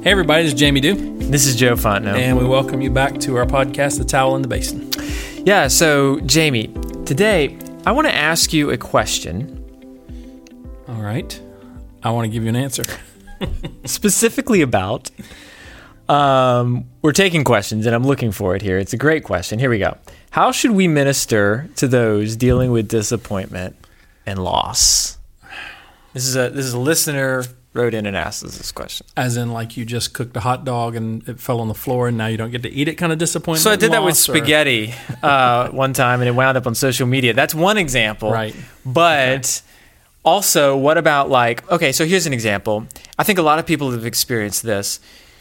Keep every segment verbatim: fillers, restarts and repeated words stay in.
Hey everybody, this is Jamie Dew. This is Joe Fontenot. And we welcome you back to our podcast, The Towel in the Basin. Yeah, so Jamie, today I want to ask you a question. All right. I want to give you an answer. Specifically about, um, we're taking questions and I'm looking for it here. It's a great question. Here we go. How should we minister to those dealing with disappointment and loss? This is a this is a listener wrote in and asked us this question. As in, like, you just cooked a hot dog and it fell on the floor and now you don't get to eat it kind of disappointment? So I did that with loss, spaghetti uh, one time and it wound up on social media. That's one example. Right. But okay. Also, what about like, okay, so here's an example. I think a lot of people have experienced this.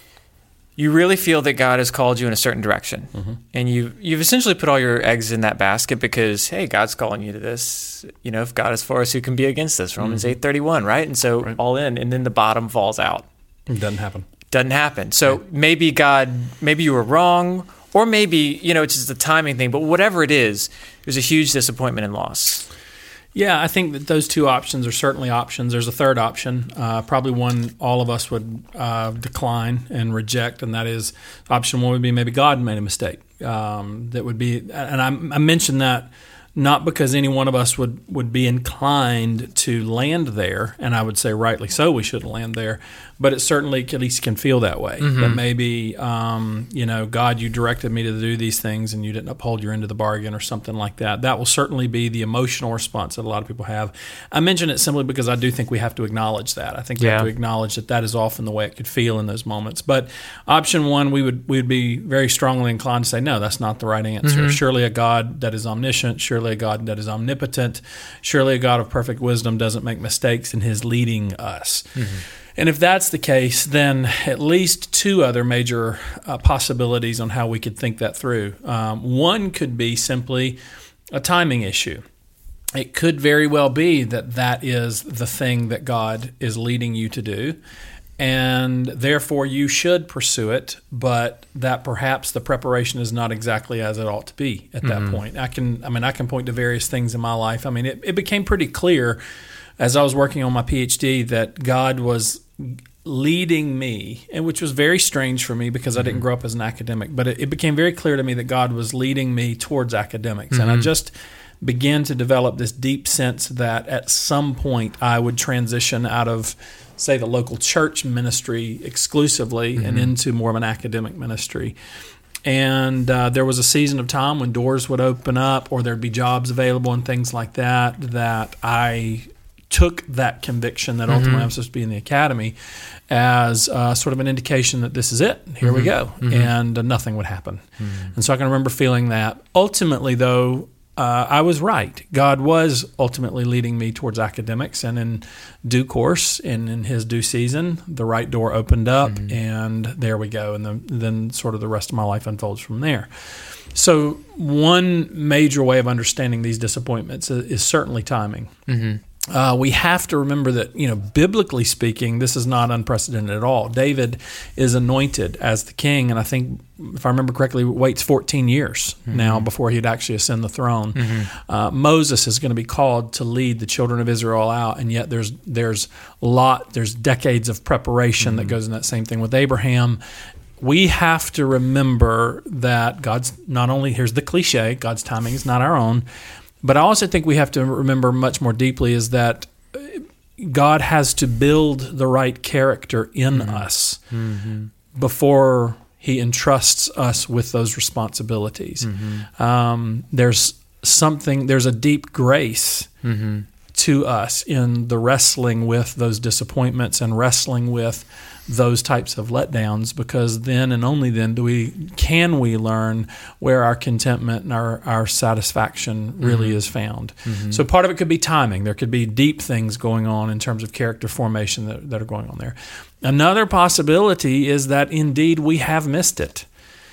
You really feel that God has called you in a certain direction. Mm-hmm. And you, you've essentially put all your eggs in that basket because, hey, God's calling you to this. You know, if God is for us, who can be against us? Romans mm-hmm. eight thirty-one, right? And so right. all in, and then the bottom falls out. It doesn't happen. Doesn't happen. So right. maybe God, maybe you were wrong, or maybe, you know, it's just a timing thing. But whatever it is, there's a huge disappointment and loss. Yeah, I think that those two options are certainly options. There's a third option, uh, probably one all of us would uh, decline and reject, and that is option one would be maybe God made a mistake. Um, that would be, and I, I mentioned that not because any one of us would, would be inclined to land there, and I would say rightly so we shouldn't land there, but it certainly at least can feel that way. Mm-hmm. That maybe, um, you know, God, you directed me to do these things and you didn't uphold your end of the bargain or something like that. That will certainly be the emotional response that a lot of people have. I mention it simply because I do think we have to acknowledge that. I think we yeah. have to acknowledge that that is often the way it could feel in those moments. But option one, we would we would be very strongly inclined to say, no, that's not the right answer. Mm-hmm. Surely a God that is omniscient, surely a God that is omnipotent, surely a God of perfect wisdom doesn't make mistakes in his leading us. Mm-hmm. And if that's the case, then at least two other major uh, possibilities on how we could think that through. Um, one could be simply a timing issue. It could very well be that that is the thing that God is leading you to do, and therefore you should pursue it, but that perhaps the preparation is not exactly as it ought to be at that mm-hmm. point. I can, I mean, I can point to various things in my life. I mean, it, it became pretty clear as I was working on my P H D that God was leading me, and which was very strange for me because mm-hmm. I didn't grow up as an academic, but it, it became very clear to me that God was leading me towards academics. Mm-hmm. And I just began to develop this deep sense that at some point I would transition out of, say, the local church ministry exclusively mm-hmm. and into more of an academic ministry. And uh, there was a season of time when doors would open up or there'd be jobs available and things like that, that I took that conviction that ultimately mm-hmm. I'm supposed to be in the academy as uh, sort of an indication that this is it. Here mm-hmm. we go. Mm-hmm. And uh, nothing would happen. Mm-hmm. And so I can remember feeling that. Ultimately, though, uh, I was right. God was ultimately leading me towards academics, and in due course and in his due season, the right door opened up, mm-hmm. and there we go. And the, then sort of the rest of my life unfolds from there. So one major way of understanding these disappointments is, is certainly timing. Mm-hmm. Uh, we have to remember that, you know, biblically speaking, this is not unprecedented at all. David is anointed as the king, and I think, if I remember correctly, waits fourteen years mm-hmm. now before he'd actually ascend the throne. Mm-hmm. Uh, Moses is going to be called to lead the children of Israel out, and yet there's there's a lot, there's decades of preparation mm-hmm. that goes in that same thing with Abraham. We have to remember that God's not only, here's the cliche, God's timing is not our own, but I also think we have to remember much more deeply is that God has to build the right character in mm-hmm. us mm-hmm. before he entrusts us with those responsibilities. Mm-hmm. Um, there's something, there's a deep grace mm-hmm. to us in the wrestling with those disappointments and wrestling with those types of letdowns, because then and only then do we can we learn where our contentment and our, our satisfaction really mm-hmm. is found. Mm-hmm. So part of it could be timing. There could be deep things going on in terms of character formation that, that are going on there. Another possibility is that indeed we have missed it.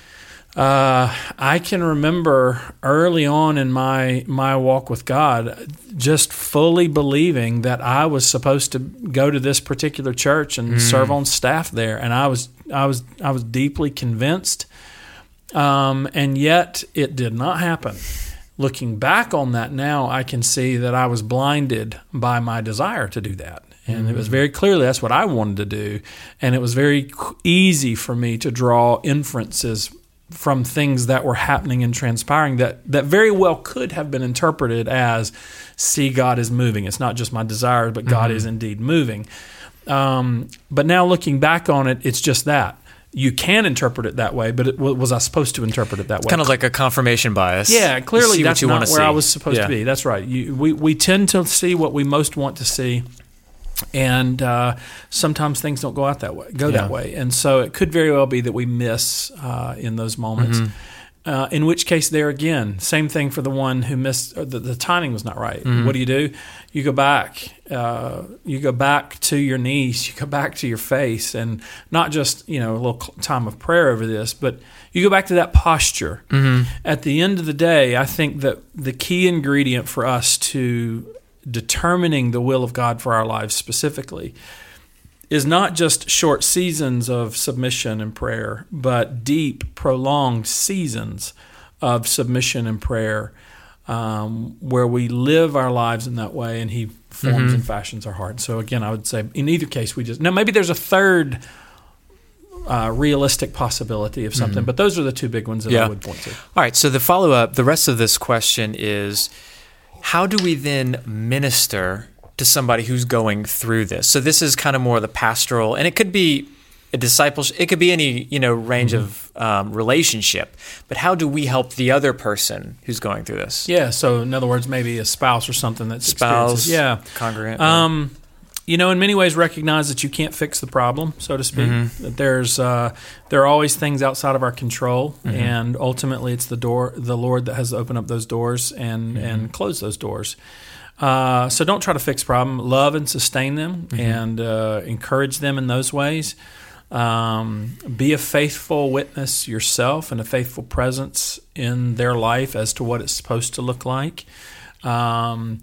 Uh, I can remember early on in my my walk with God just fully believing that I was supposed to go to this particular church and mm. serve on staff there, and I was I was I was deeply convinced, um, and yet it did not happen. Looking back on that now, I can see that I was blinded by my desire to do that. And it was very clearly that's what I wanted to do. And it was very easy for me to draw inferences from things that were happening and transpiring that, that very well could have been interpreted as, see, God is moving. It's not just my desires, but God mm-hmm. is indeed moving. Um, but now looking back on it, it's just that. You can interpret it that way, but it, was I supposed to interpret it that it's way? Kind of like a confirmation bias. Yeah, clearly that's not where see. I was supposed yeah. to be. That's right. You, we, we tend to see what we most want to see. And uh, sometimes things don't go out that way, go yeah. that way, and so it could very well be that we miss uh, in those moments. Mm-hmm. Uh, in which case, there again, same thing for the one who missed. The, the timing was not right. Mm-hmm. What do you do? You go back. Uh, you go back to your knees. You go back to your face, and not just you know a little time of prayer over this, but you go back to that posture. Mm-hmm. At the end of the day, I think that the key ingredient for us to determining the will of God for our lives specifically is not just short seasons of submission and prayer, but deep, prolonged seasons of submission and prayer um, where we live our lives in that way and He forms mm-hmm. and fashions our heart. So again, I would say in either case, we just... Now, maybe there's a third uh, realistic possibility of something, mm-hmm. but those are the two big ones that yeah. I would point to. All right, so the follow-up, the rest of this question is... How do we then minister to somebody who's going through this? So this is kind of more the pastoral, and it could be a discipleship. It could be any you know range mm-hmm. of um, relationship. But how do we help the other person who's going through this? Yeah. So in other words, maybe a spouse or something that's spouse, yeah, congregant. Um, you know, in many ways, recognize that you can't fix the problem, so to speak. Mm-hmm. That there's uh, there are always things outside of our control, mm-hmm. and ultimately, it's the door, the Lord that has to open up those doors and mm-hmm. and close those doors. Uh, so don't try to fix problem. Love and sustain them, mm-hmm. and uh, encourage them in those ways. Um, be a faithful witness yourself and a faithful presence in their life as to what it's supposed to look like. Um,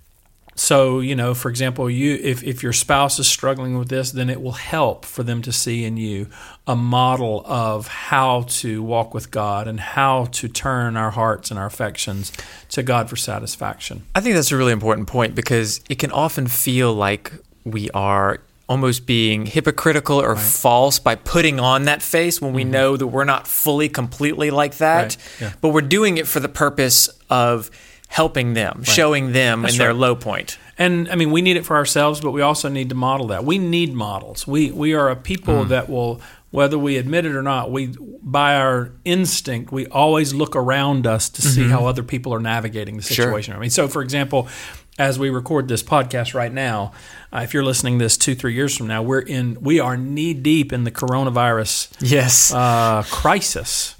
So, you know, for example, you if, if your spouse is struggling with this, then it will help for them to see in you a model of how to walk with God and how to turn our hearts and our affections to God for satisfaction. I think that's a really important point because it can often feel like we are almost being hypocritical or right. false by putting on that face when we mm-hmm. know that we're not fully, completely like that. Right. Yeah. But we're doing it for the purpose of helping them, right. showing them That's in their right. low point. And, I mean, we need it for ourselves, but we also need to model that. We need models. We we are a people mm. that will, whether we admit it or not, we by our instinct, we always look around us to mm-hmm. see how other people are navigating the situation. Sure. I mean, so, for example, as we record this podcast right now, uh, if you're listening to this two, three years from now, we're in, we are knee-deep in the coronavirus yes. uh, crisis.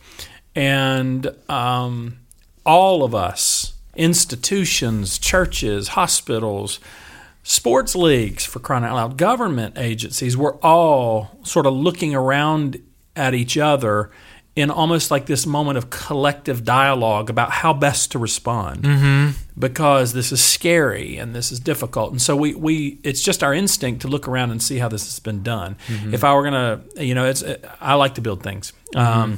And um, all of us, institutions, churches, hospitals, sports leagues, for crying out loud, government agencies, we're all sort of looking around at each other in almost like this moment of collective dialogue about how best to respond mm-hmm. because this is scary and this is difficult. And so we, we it's just our instinct to look around and see how this has been done. Mm-hmm. If I were going to, you know, it's I like to build things. Mm-hmm. Um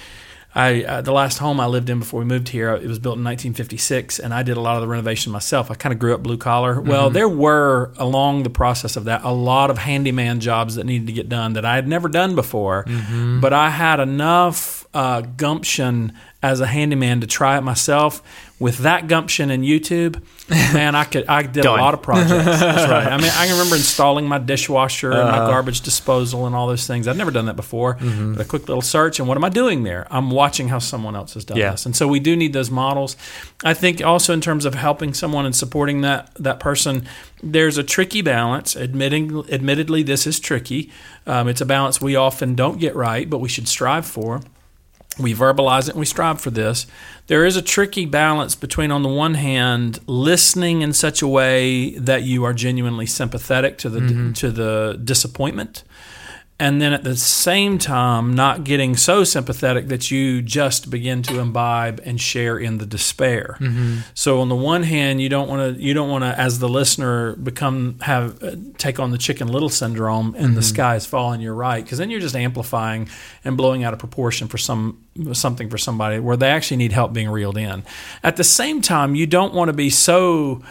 I, uh, the last home I lived in before we moved here, it was built in nineteen fifty-six, and I did a lot of the renovation myself. I kind of grew up blue collar. Mm-hmm. Well, there were, along the process of that, a lot of handyman jobs that needed to get done that I had never done before, mm-hmm. but I had enough uh, gumption as a handyman to try it myself. With that gumption and YouTube, man, I could I did Done. a lot of projects. That's right. I mean, I can remember installing my dishwasher uh, and my garbage disposal and all those things. I'd never done that before. Mm-hmm. But a quick little search, and what am I doing there? I'm watching how someone else has done yeah. this. And so we do need those models. I think also in terms of helping someone and supporting that that person, there's a tricky balance. Admitting, admittedly, this is tricky. Um, it's a balance we often don't get right, but we should strive for. We verbalize it and we strive for this. There is a tricky balance between, on the one hand, listening in such a way that you are genuinely sympathetic to the mm-hmm. to the disappointment, and then at the same time not getting so sympathetic that you just begin to imbibe and share in the despair. Mm-hmm. So on the one hand, you don't want to you don't want to, as the listener, become have uh, take on the Chicken Little syndrome and mm-hmm. the sky is falling. You're right, because then you're just amplifying and blowing out of proportion for some something for somebody where they actually need help being reeled in. At the same time, you don't want to be so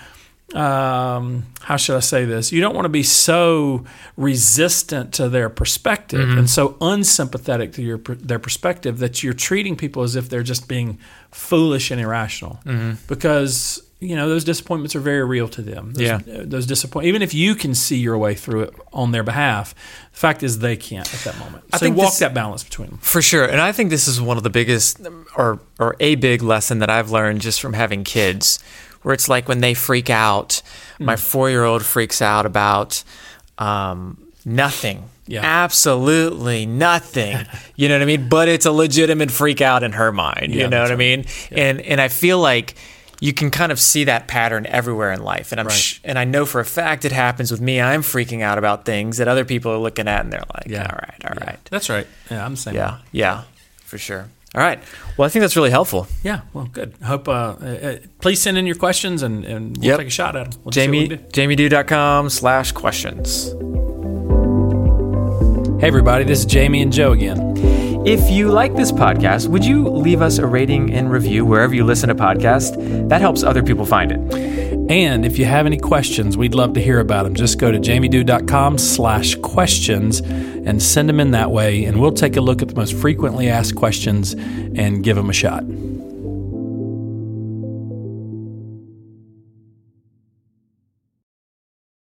um, how should I say this? You don't want to be so resistant to their perspective Mm-hmm. and so unsympathetic to your their perspective that you're treating people as if they're just being foolish and irrational. Mm-hmm. Because you know those disappointments are very real to them. Those, Yeah. those disappoint. Even if you can see your way through it on their behalf, the fact is they can't at that moment. I So think walk this- that balance between them. For sure. And I think this is one of the biggest or or a big lesson that I've learned just from having kids, where it's like when they freak out, my four-year-old freaks out about um, nothing. Yeah. Absolutely nothing. You know what I mean? But it's a legitimate freak out in her mind. Yeah, you know what that's I right. mean? And and I feel like you can kind of see that pattern everywhere in life. And I'm Right. sh- and I know for a fact it happens with me. I'm freaking out about things that other people are looking at and they're like, Yeah. all right, all Yeah. right. That's right. Yeah, I'm the same. Yeah, yeah, for sure. All right. Well, I think that's really helpful. Yeah, well, good. I hope. Uh, uh, please send in your questions, and, and we'll Yep. take a shot at them. We'll just see what Jamie, we do. jamiedew.com slash questions. Hey, everybody, this is Jamie and Joe again. If you like this podcast, would you leave us a rating and review wherever you listen to podcasts? That helps other people find it. And if you have any questions, we'd love to hear about them. Just go to jamiedew.com slash questions and send them in that way, and we'll take a look at the most frequently asked questions and give them a shot.